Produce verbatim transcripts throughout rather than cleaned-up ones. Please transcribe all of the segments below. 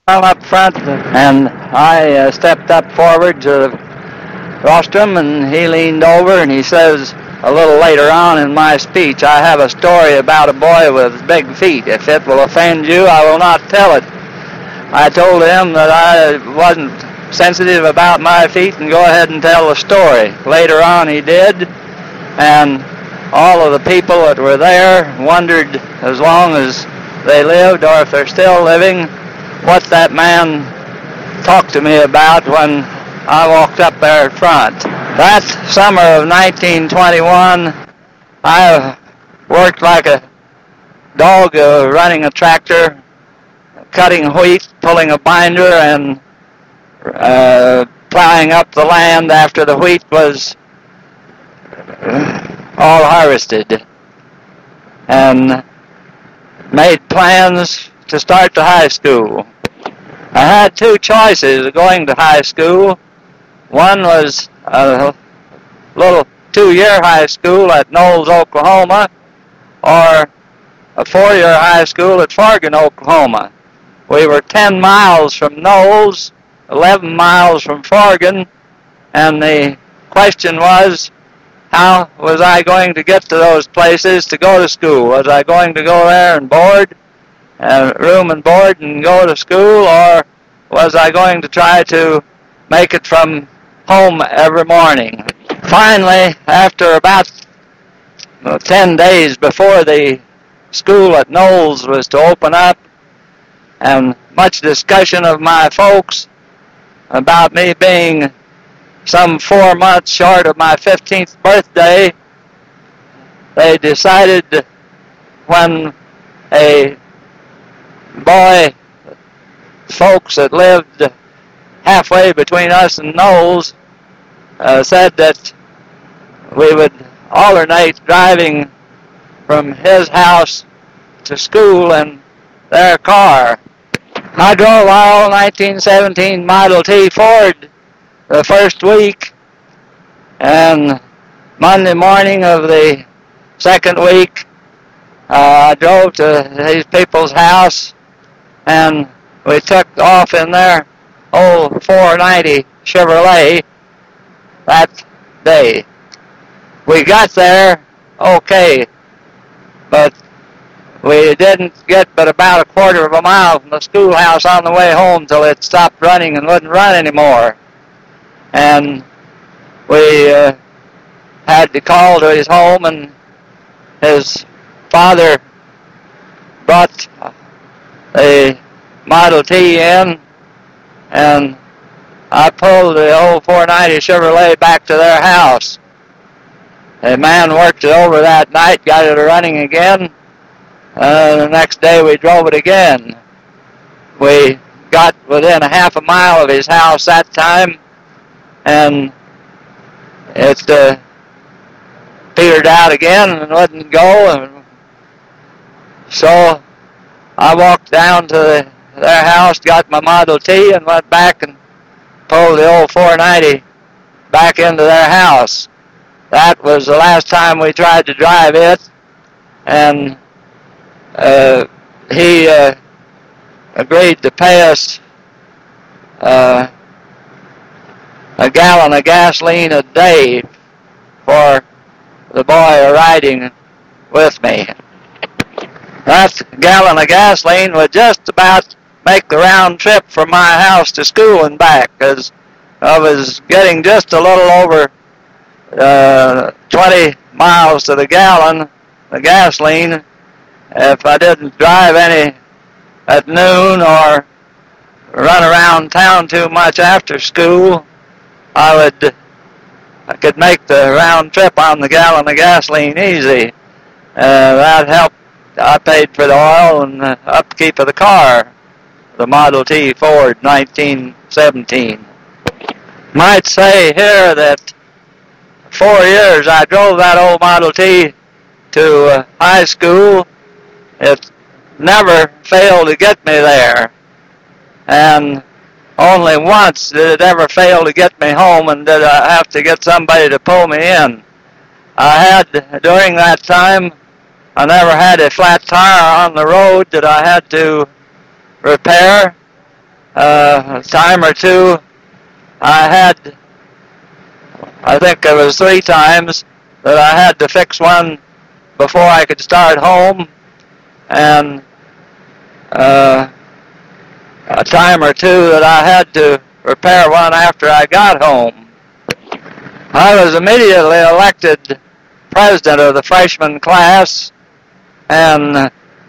I'm up front, and I uh, stepped up forward to the rostrum, and he leaned over, and he says a little later on in my speech, I have a story about a boy with big feet. If it will offend you, I will not tell it. I told him that I wasn't sensitive about my feet and go ahead and tell the story. Later on he did, and all of the people that were there wondered, as long as they lived or if they're still living, what that man talked to me about when I walked up there at front. That summer of nineteen twenty-one, I worked like a dog uh, running a tractor, cutting wheat, pulling a binder, and uh, plowing up the land after the wheat was all harvested, and made plans to start the high school. I had two choices of going to high school. One was a little two-year high school at Knowles, Oklahoma, or a four-year high school at Fargon, Oklahoma. We were ten miles from Knowles, eleven miles from Fargon, and the question was, how was I going to get to those places to go to school? Was I going to go there and board, uh, room and board and go to school, or was I going to try to make it from home every morning? Finally, after about uh, ten days before the school at Knowles was to open up, and much discussion of my folks about me being some four months short of my fifteenth birthday, they decided, when a boy, folks that lived halfway between us and Knowles, uh, said that we would alternate driving from his house to school in their car. I drove our old nineteen seventeen Model T Ford the first week, and Monday morning of the second week, uh, I drove to these people's house, and we took off in their old four ninety Chevrolet that day. We got there okay, but we didn't get but about a quarter of a mile from the schoolhouse on the way home till it stopped running and wouldn't run anymore. And we uh, had to call to his home, and his father brought a Model T in, and I pulled the old four ninety Chevrolet back to their house. The man worked it over that night, got it running again. Uh, the next day we drove it again. We got within a half a mile of his house that time, and it uh, petered out again and wouldn't go. And so I walked down to the, their house, got my Model T, and went back and pulled the old four ninety back into their house. That was the last time we tried to drive it, and uh, he uh, agreed to pay us uh, a gallon of gasoline a day for the boy riding with me. That gallon of gasoline would just about make the round trip from my house to school and back, because I was getting just a little over uh, twenty miles to the gallon, the gasoline. If I didn't drive any at noon or run around town too much after school, I would I could make the round trip on the gallon of gasoline easy. Uh, that helped. I paid for the oil and the upkeep of the car, the Model T Ford nineteen seventeen. Might say here that four years I drove that old Model T to uh, high school. It never failed to get me there, and only once did it ever fail to get me home, and did I have to get somebody to pull me in. I had, during that time, I never had a flat tire on the road that I had to repair, uh, a time or two, I had, I think it was three times that I had to fix one before I could start home, and uh, a time or two that I had to repair one after I got home. I was immediately elected president of the freshman class, and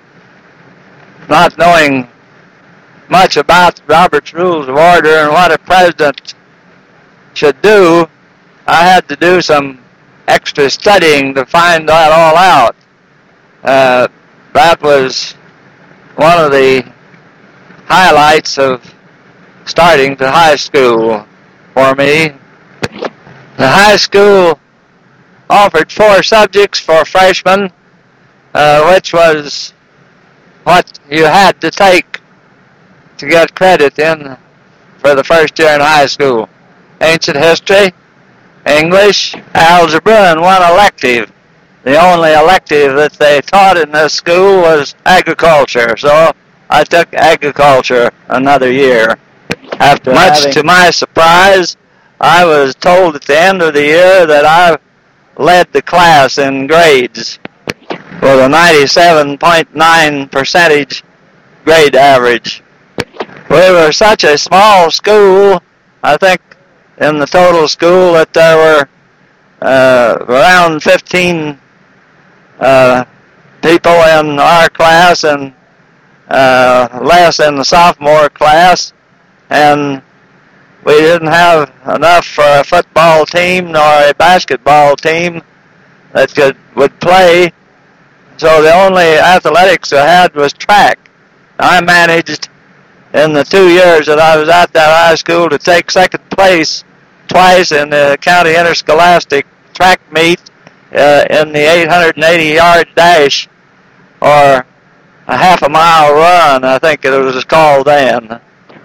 not knowing much about Robert's Rules of Order and what a president should do, I had to do some extra studying to find that all out. Uh, that was one of the highlights of starting to high school for me. The high school offered four subjects for freshmen, uh, which was what you had to take to get credit in for the first year in high school. Ancient history, English, algebra, and one elective. The only elective that they taught in this school was agriculture, so I took agriculture another year. After Much having... to my surprise, I was told at the end of the year that I led the class in grades with a ninety-seven point nine percentage grade average. We were such a small school, I think in the total school that there were uh, around fifteen uh, people in our class and uh, less in the sophomore class, and we didn't have enough for a football team nor a basketball team that could would play, so the only athletics I had was track. I managed in the two years that I was at that high school to take second place twice in the county interscholastic track meet uh, in the eight hundred eighty yard dash, or a half a mile run, I think it was called then.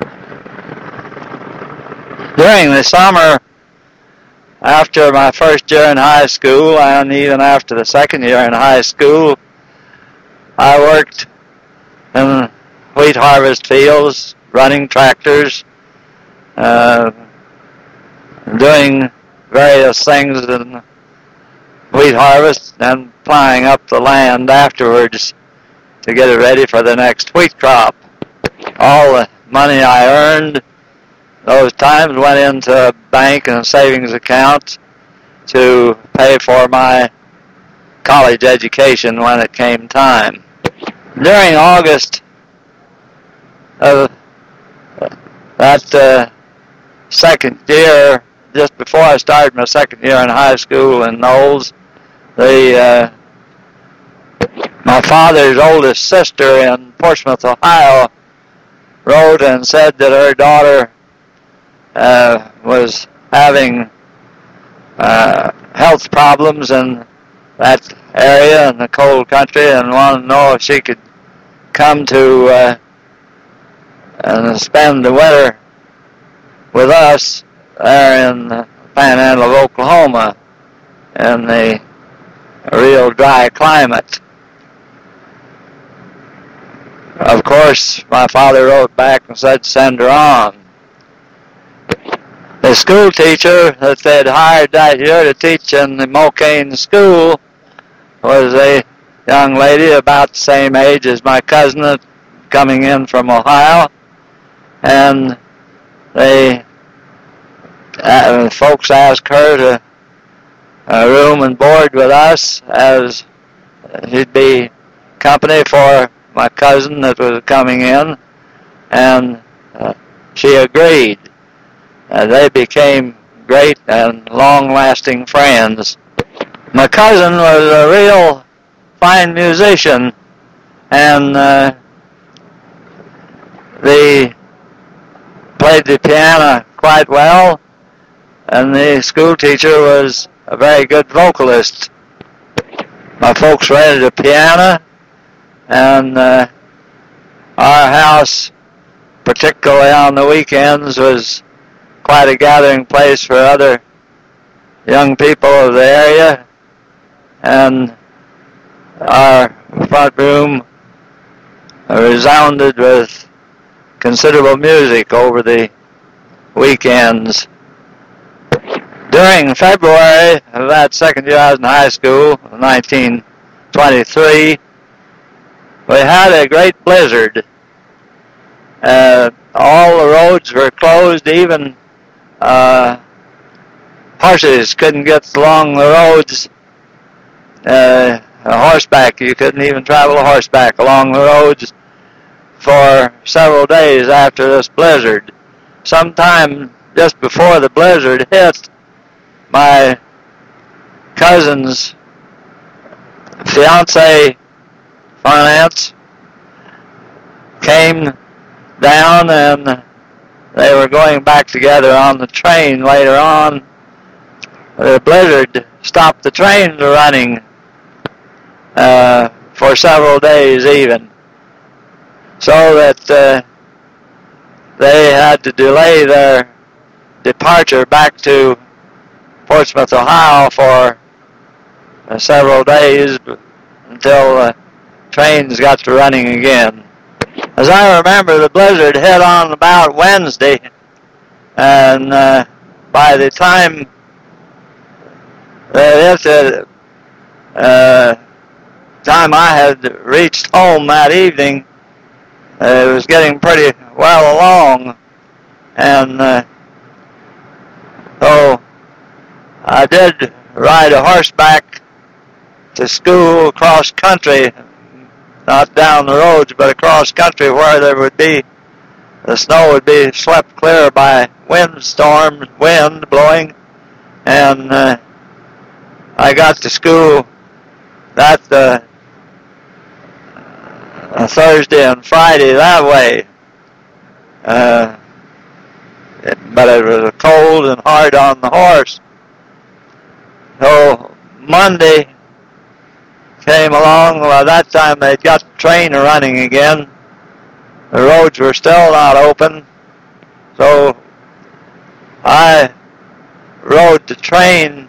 During the summer, after my first year in high school, and even after the second year in high school, I worked in wheat harvest fields, running tractors, uh, doing various things in wheat harvest, and plowing up the land afterwards to get it ready for the next wheat crop. All the money I earned those times went into a bank and a savings account to pay for my college education when it came time. During August of that uh, second year, just before I started my second year in high school in Knowles, the uh, my father's oldest sister in Portsmouth, Ohio, wrote and said that her daughter uh, was having uh, health problems in that area in the cold country, and wanted to know if she could come to uh, and spend the winter with us there in the panhandle of Oklahoma in the real dry climate. Of course, my father wrote back and said, send her on. The school teacher that they'd hired that year to teach in the Mokane school was a young lady about the same age as my cousin coming in from Ohio, and they uh, folks asked her to uh, room and board with us as he'd be company for my cousin that was coming in, and uh, she agreed. Uh, they became great and long-lasting friends. My cousin was a real fine musician, and uh, they played the piano quite well, and the school teacher was a very good vocalist. My folks rented a piano, and uh, our house, particularly on the weekends, was quite a gathering place for other young people of the area, and our front room resounded with considerable music over the weekends. During February of that second year I was in high school, nineteen twenty-three, we had a great blizzard. Uh, all the roads were closed, even uh, horses couldn't get along the roads. Uh, a horseback, you couldn't even travel a horseback along the roads for several days after this blizzard. Sometime just before the blizzard hit, my cousin's fiance, finance, came down, and they were going back together on the train later on. The blizzard stopped the train running uh, for several days even, so that uh, they had to delay their departure back to Portsmouth, Ohio for uh, several days until uh, trains got to running again. As I remember, the blizzard hit on about Wednesday, and uh, by the time that it, uh, time I had reached home that evening, uh, it was getting pretty well along, and uh, so I did ride a horseback to school across country, not down the roads, but across country where there would be, the snow would be swept clear by windstorms, wind blowing, and uh, I got to school that uh, Thursday and Friday that way. Uh, it, but it was cold and hard on the horse. So Monday came along. Well, that time they'd got the train running again. The roads were still not open. So I rode the train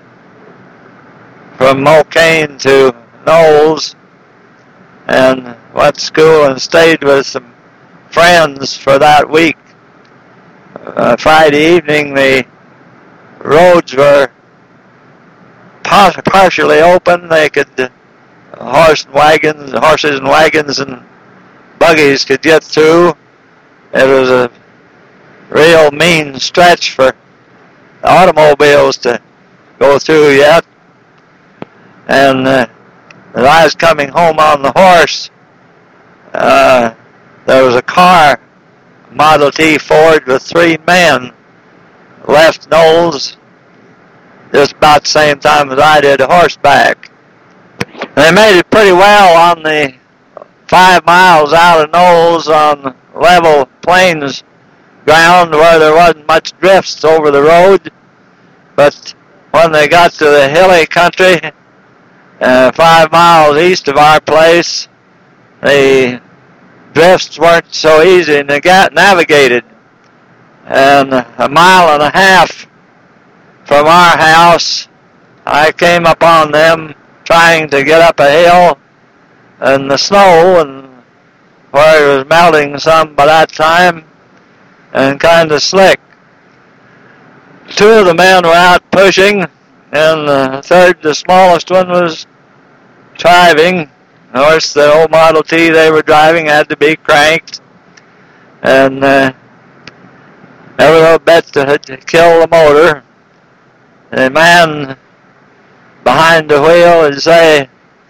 from Mulcaine to Knowles and went to school and stayed with some friends for that week. Uh, Friday evening the roads were partially open. They could, uh, horse and wagons, horses and wagons and buggies could get through. It was a real mean stretch for the automobiles to go through yet. And uh, as I was coming home on the horse, uh, there was a car, Model T Ford with three men, left Knowles just about the same time as I did horseback. They made it pretty well on the five miles out of Knowles on level plains ground where there wasn't much drifts over the road. But when they got to the hilly country, uh, five miles east of our place, the drifts weren't so easy to get navigated. And a mile and a half from our house, I came upon them trying to get up a hill, and the snow, and where it was melting some by that time, and kind of slick. Two of the men were out pushing, and the third, the smallest one, was driving. Of course, the old Model T they were driving had to be cranked, and uh, every little bit to, to kill the motor. The man behind the wheel would say,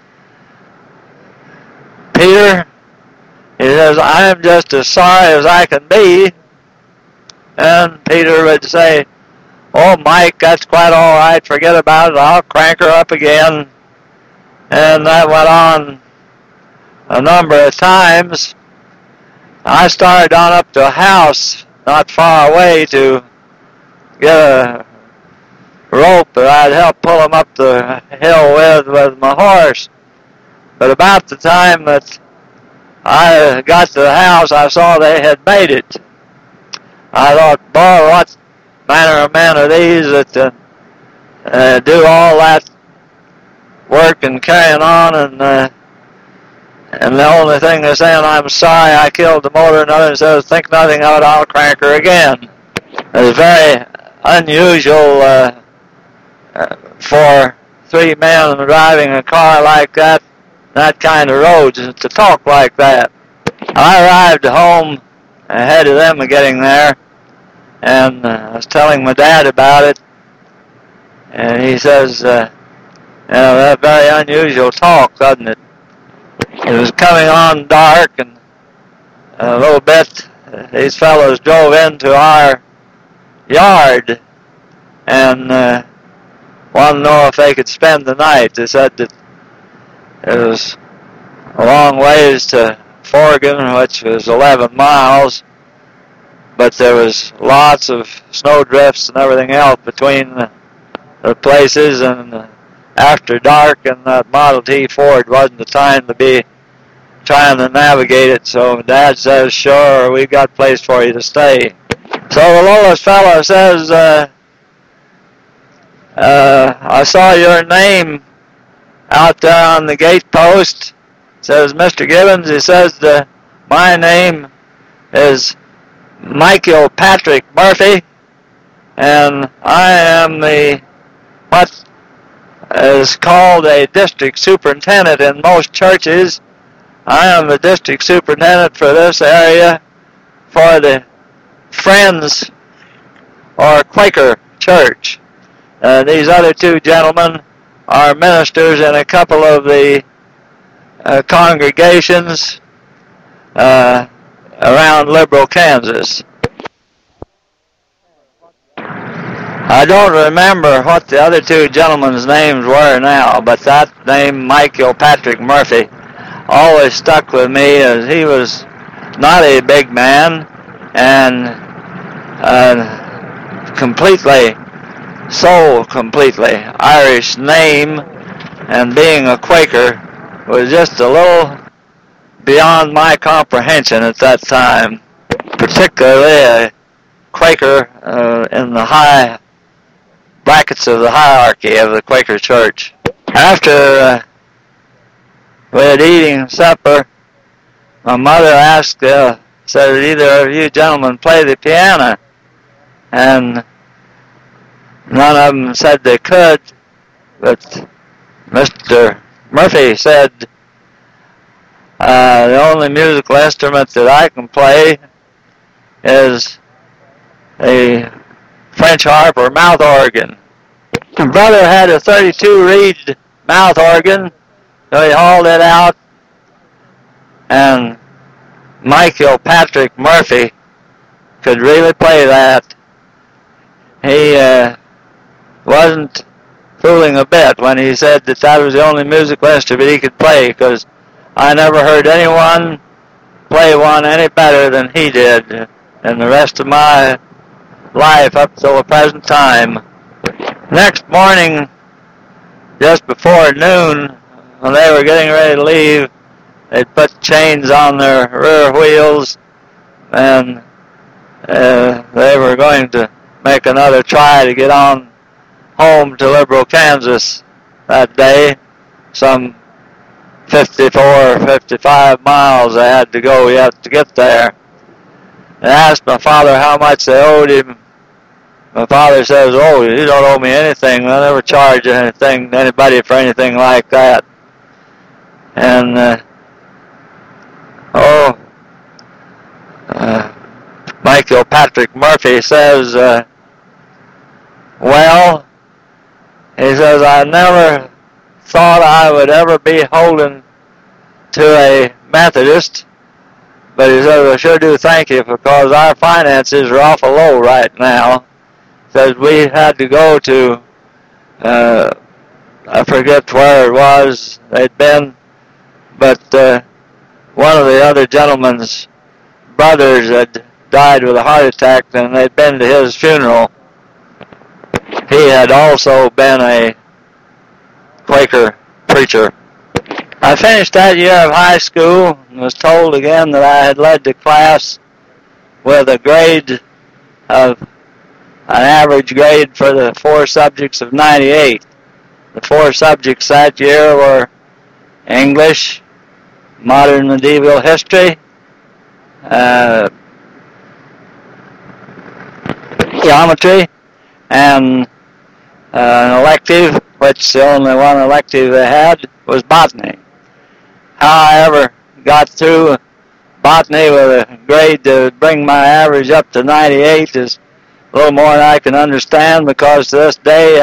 "Peter," he says, "I'm just as sorry as I can be." And Peter would say, "Oh, Mike, that's quite all right. Forget about it. I'll crank her up again." And that went on a number of times. I started on up to a house not far away to get a rope that I'd help pull him up the hill with with my horse. But about the time that I got to the house, I saw they had made it. I thought, boy, what manner of men are these that uh, uh, do all that work and carrying on and uh, And the only thing they're saying, I'm sorry I killed the motor. Another says, think nothing of it, I'll crank her again. It's very unusual uh, uh, for three men driving a car like that, that kind of roads, to talk like that. I arrived home ahead of them getting there, and uh, I was telling my dad about it, and he says, uh, you know, that's very unusual talk, doesn't it? It was coming on dark, and a little bit, these fellows drove into our yard, and uh, wanted to know if they could spend the night. They said that it was a long ways to Forgan, which was eleven miles, but there was lots of snow drifts and everything else between the, the places, and uh, after dark, and that Model T Ford wasn't the time to be trying to navigate it, so Dad says, sure, we've got a place for you to stay. So the lowest fellow says, uh, uh, I saw your name out there on the gate post. Says, Mister Gibbons, he says, the, my name is Michael Patrick Murphy, and I am the, what is called a district superintendent in most churches. I am the district superintendent for this area for the Friends or Quaker Church. Uh, these other two gentlemen are ministers in a couple of the uh, congregations uh, around Liberal, Kansas. I don't remember what the other two gentlemen's names were now, but that name, Michael Patrick Murphy, always stuck with me, as he was not a big man, and uh, completely, so completely Irish name, and being a Quaker was just a little beyond my comprehension at that time, particularly a Quaker uh, in the high brackets of the hierarchy of the Quaker Church. After uh, we had eating supper, my mother asked, uh, said, did either of you gentlemen play the piano? And none of them said they could, but Mister Murphy said, uh, the only musical instrument that I can play is a French harp or mouth organ. My brother had a thirty-two reed mouth organ, so he hauled it out, and Michael Patrick Murphy could really play that. He uh, wasn't fooling a bit when he said that that was the only musical instrument he could play, because I never heard anyone play one any better than he did in the rest of my life up till the present time. Next morning, just before noon, when they were getting ready to leave, they'd put chains on their rear wheels, and uh, they were going to make another try to get on home to Liberal, Kansas that day. Some fifty-four or fifty-five miles they had to go yet to get there. I asked my father how much they owed him. My father says, oh, you don't owe me anything. I never charge anything to anybody for anything like that. And, uh, oh, uh, Michael Patrick Murphy says, uh, well, he says, I never thought I would ever be holding to a Methodist, but he says, I sure do thank you, because our finances are awful low right now. Says we had to go to, uh, I forget where it was they'd been, but uh, one of the other gentlemen's brothers had died with a heart attack, and they'd been to his funeral. He had also been a Quaker preacher. I finished that year of high school and was told again that I had led the class with a grade of, an average grade for the four subjects of ninety-eight. The four subjects that year were English, modern medieval history, uh, geometry, and uh, an elective, which the only one elective they had was botany. How I ever got through botany with a grade to bring my average up to ninety-eight is a little more than I can understand, because to this day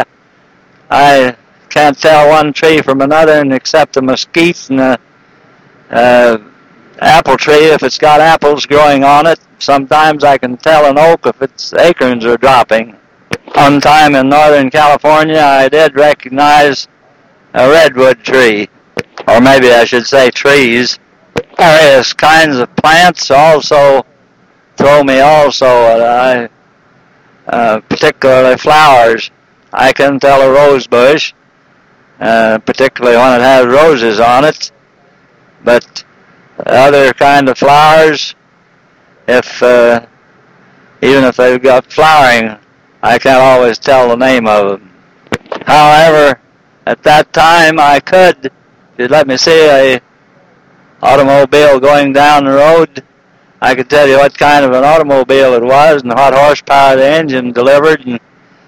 I can't tell one tree from another, and except a mesquite and a uh, apple tree if it's got apples growing on it. Sometimes I can tell an oak if its acorns are dropping. One time in Northern California I did recognize a redwood tree, or maybe I should say trees. Various kinds of plants also throw me also, uh, uh, particularly flowers. I can tell a rose bush, uh, particularly when it has roses on it, but other kind of flowers, if uh, even if they've got flowering, I can't always tell the name of them. However, at that time I could, if you'd let me see a automobile going down the road, I could tell you what kind of an automobile it was and what horsepower the engine delivered, and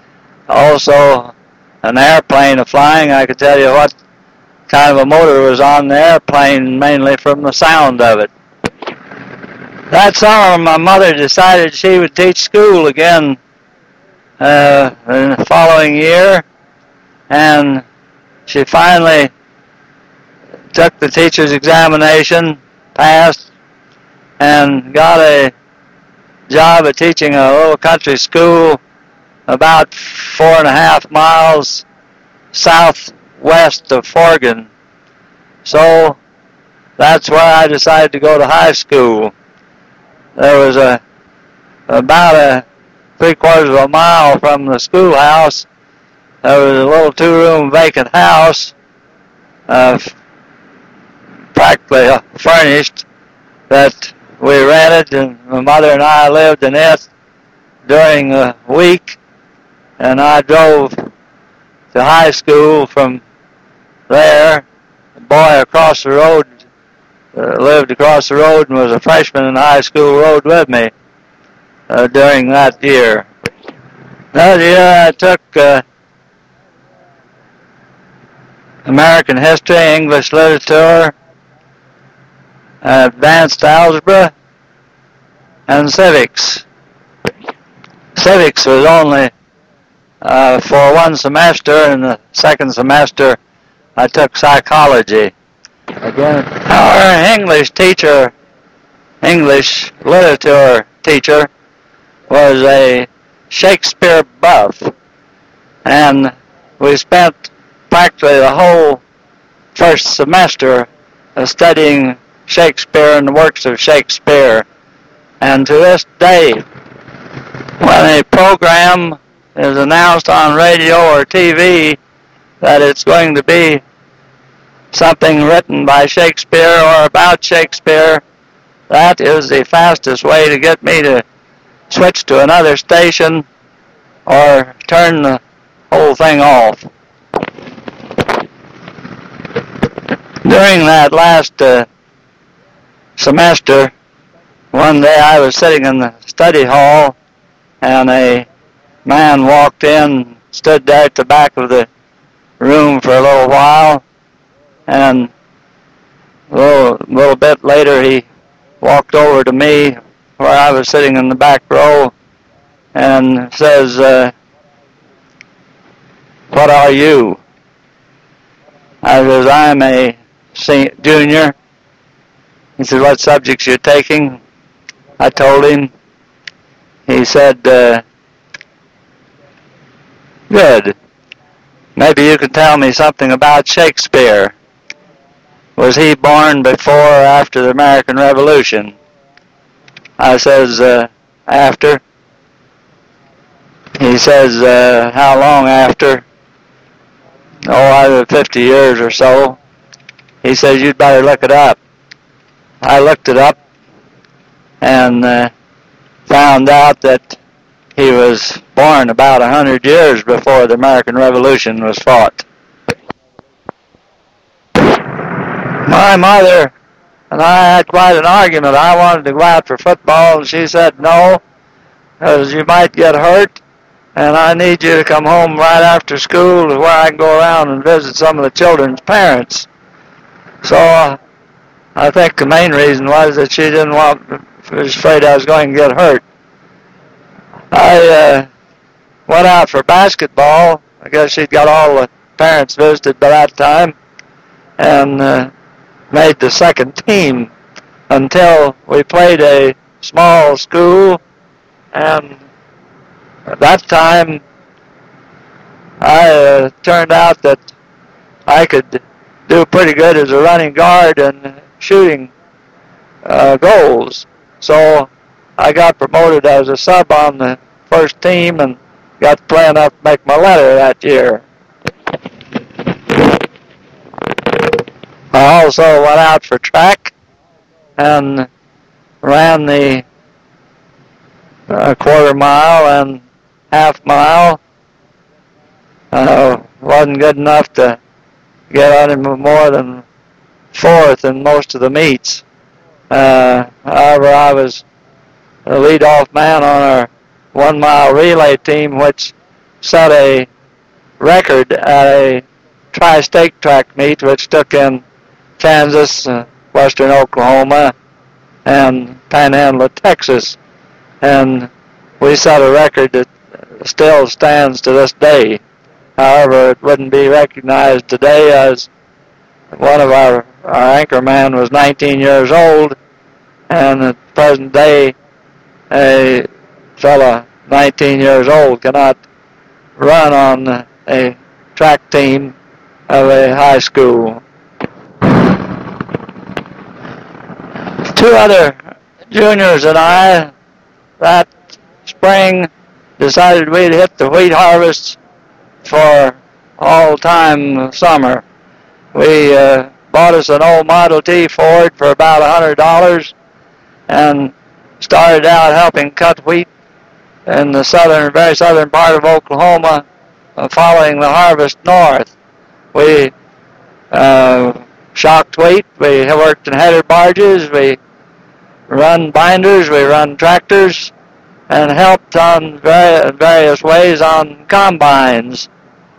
also an airplane flying, I could tell you what kind of a motor was on the airplane, mainly from the sound of it. That summer my mother decided she would teach school again uh, in the following year, and she finally took the teacher's examination, passed, and got a job at teaching a little country school about four and a half miles southwest of Forgan. So that's where I decided to go to high school. There was a about a three quarters of a mile from the schoolhouse. There was a little two-room vacant house, uh, practically furnished, that we rented, and my mother and I lived in it during the week, and I drove to high school from there. The boy across the road uh, lived across the road and was a freshman in high school, rode with me uh, during that year. That year I took uh, American history, English literature, advanced algebra, and civics. Civics was only uh, for one semester, and the second semester I took psychology. Again, our English teacher, English literature teacher, was a Shakespeare buff, and we spent practically the whole first semester uh, studying Shakespeare and the works of Shakespeare. And to this day, when a program is announced on radio or T V that it's going to be something written by Shakespeare or about Shakespeare, that is the fastest way to get me to switch to another station or turn the whole thing off. During that last uh, semester, one day I was sitting in the study hall, and a man walked in, stood there at the back of the room for a little while, and a little, little bit later he walked over to me where I was sitting in the back row and says, uh, "What are you?" I says, "I'm a junior." He said, "What subjects you're taking?" I told him. He said, uh, "Good. Maybe you can tell me something about Shakespeare. Was he born before or after the American Revolution?" I says, uh, "After." He says, uh, "How long after?" "Oh, either fifty years or so." He says, "You'd better look it up." I looked it up and uh, found out that he was born about a hundred years before the American Revolution was fought. My mother and I had quite an argument. I wanted to go out for football, and she said no, because you might get hurt, and I need you to come home right after school to where I can go around and visit some of the children's parents. So uh, I think the main reason was that she didn't want, was afraid I was going to get hurt. I uh, went out for basketball. I guess she'd got all the parents visited by that time, and uh, made the second team until we played a small school, and at that time I uh, turned out that I could do pretty good as a running guard and shooting uh, goals. So I got promoted as a sub on the first team and got to play enough to make my letter that year. I also went out for track and ran the uh, quarter mile and half mile. Uh, wasn't good enough to get on more than fourth in most of the meets. Uh, however, I was the lead-off man on our one-mile relay team, which set a record at a tri-state track meet, which took in Kansas, uh, western Oklahoma, and Panhandle, Texas. And we set a record that still stands to this day. However, it wouldn't be recognized today, as one of our, our anchor man was nineteen years old, and at the present day, a fella nineteen years old cannot run on a track team of a high school. Two other juniors and I that spring decided we'd hit the wheat harvest for all time summer. We uh, bought us an old Model T Ford for about one hundred dollars and started out helping cut wheat in the southern, very southern part of Oklahoma, uh, following the harvest north. We uh, shocked wheat, we worked in header barges, we run binders, we run tractors, and helped on vari- various ways on combines.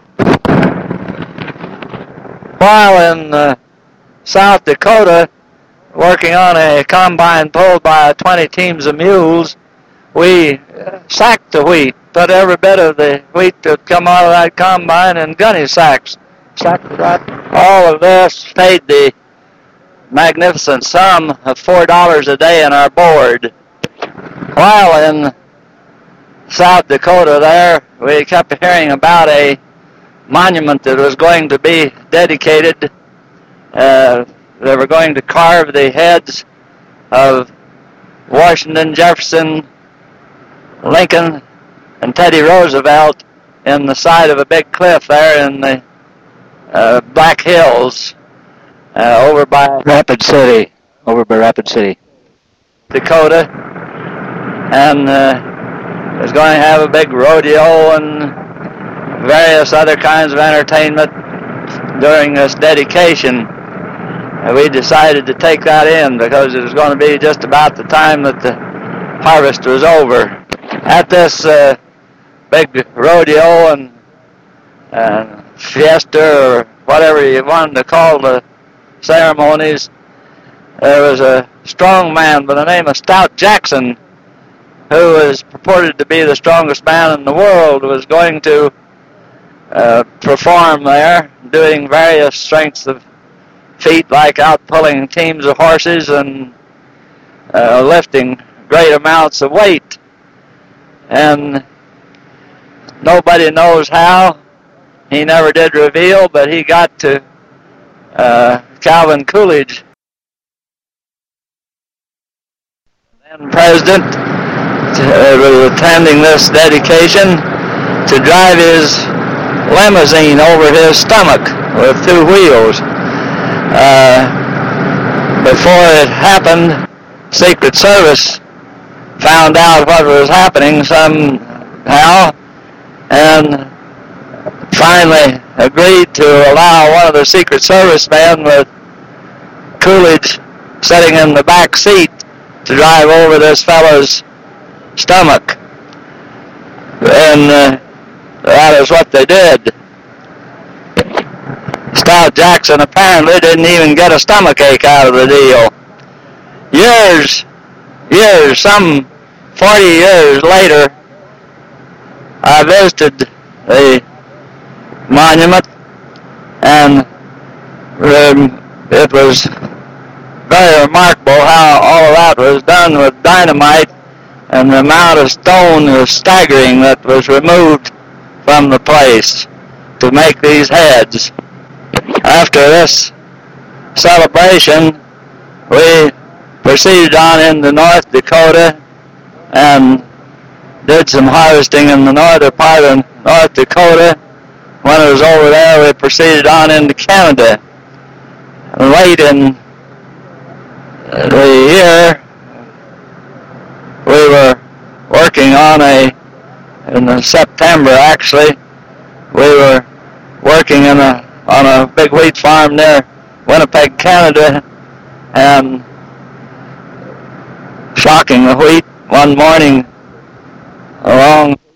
While in uh, South Dakota, working on a combine pulled by twenty teams of mules, we sacked the wheat, put every bit of the wheat that come out of that combine in gunny sacks. Sacked that. All of this paid the magnificent sum of four dollars a day in our board. While in South Dakota there, we kept hearing about a monument that was going to be dedicated. Uh, they were going to carve the heads of Washington, Jefferson, Lincoln, and Teddy Roosevelt in the side of a big cliff there in the uh, Black Hills uh, over by Rapid City, over by Rapid City, Dakota, and uh, was going to have a big rodeo and various other kinds of entertainment during this dedication. And we decided to take that in because it was going to be just about the time that the harvest was over. At this uh, big rodeo and uh, fiesta, or whatever you wanted to call the ceremonies, there was a strong man by the name of Stout Jackson, who was purported to be the strongest man in the world, was going to uh, perform there, doing various strengths of feat, like out pulling teams of horses and uh, lifting great amounts of weight. And nobody knows how. He never did reveal, but he got to uh, Calvin Coolidge, then president, uh, was attending this dedication, to drive his limousine over his stomach with two wheels. Uh, before it happened, Secret Service found out what was happening somehow and finally agreed to allow one of the Secret Service men with Coolidge sitting in the back seat to drive over this fellow's stomach. And uh, that is what they did. Stout Jackson apparently didn't even get a stomach ache out of the deal. Years, years, some forty years later, I visited the monument, and um, it was very remarkable how all of that was done with dynamite, and the amount of stone was staggering that was removed from the place to make these heads. After this celebration, we proceeded on into North Dakota and did some harvesting in the northern part of North Dakota. When it was over there, we proceeded on into Canada. And late in the year, we were working on a, in September actually, we were working in a, on a big wheat farm near Winnipeg, Canada, and shocking the wheat one morning along